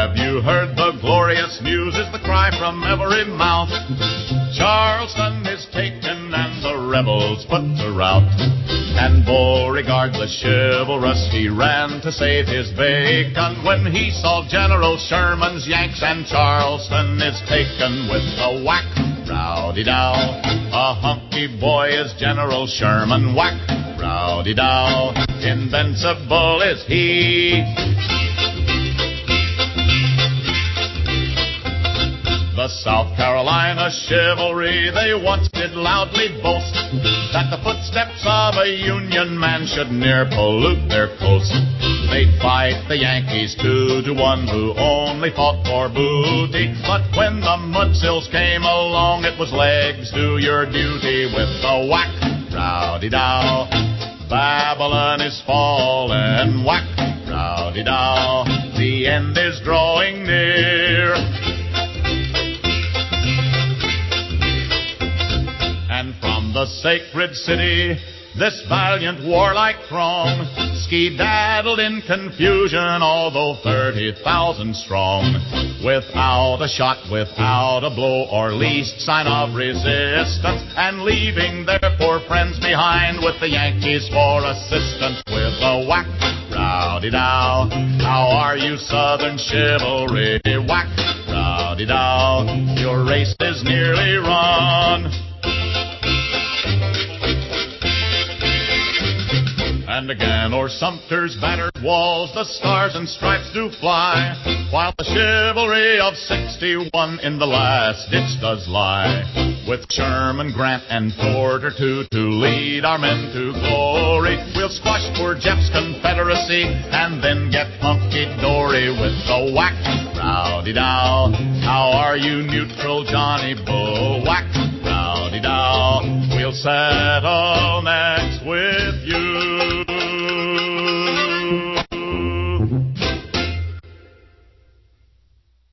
Have you heard the glorious news is the cry from every mouth? Charleston is taken and the rebels put to rout. And Beauregard the chivalrous, he ran to save his bacon when he saw General Sherman's Yanks and Charleston is taken with a whack. Rowdy-dow, a hunky boy is General Sherman, whack. Rowdy-dow, invincible is he. The South Carolina chivalry, they once did loudly boast that the footsteps of a Union man should ne'er pollute their coast. They'd fight the Yankees 2-1 who only fought for booty. But when the Mudsills came along, it was legs, do your duty with a whack. Rowdy-dow, Babylon is fallen, whack. Rowdy-dow, the end is drawing near. And from the sacred city, this valiant warlike throng ski-daddled in confusion, although 30,000 strong. Without a shot, without a blow, or least sign of resistance, and leaving their poor friends behind with the Yankees for assistance with a whack. Rowdy-dow, how are you, Southern chivalry? Whack. Rowdy-dow, your race is nearly run. And again o'er Sumter's battered walls the stars and stripes do fly, while the chivalry of 61 in the last ditch does lie. With Sherman, Grant, and Porter too to lead our men to glory, we'll squash poor Jeff's Confederacy and then get hunky-dory with a whack. Rowdy-dow, how are you, neutral Johnny Bull? Whack. Rowdy-dow, we'll settle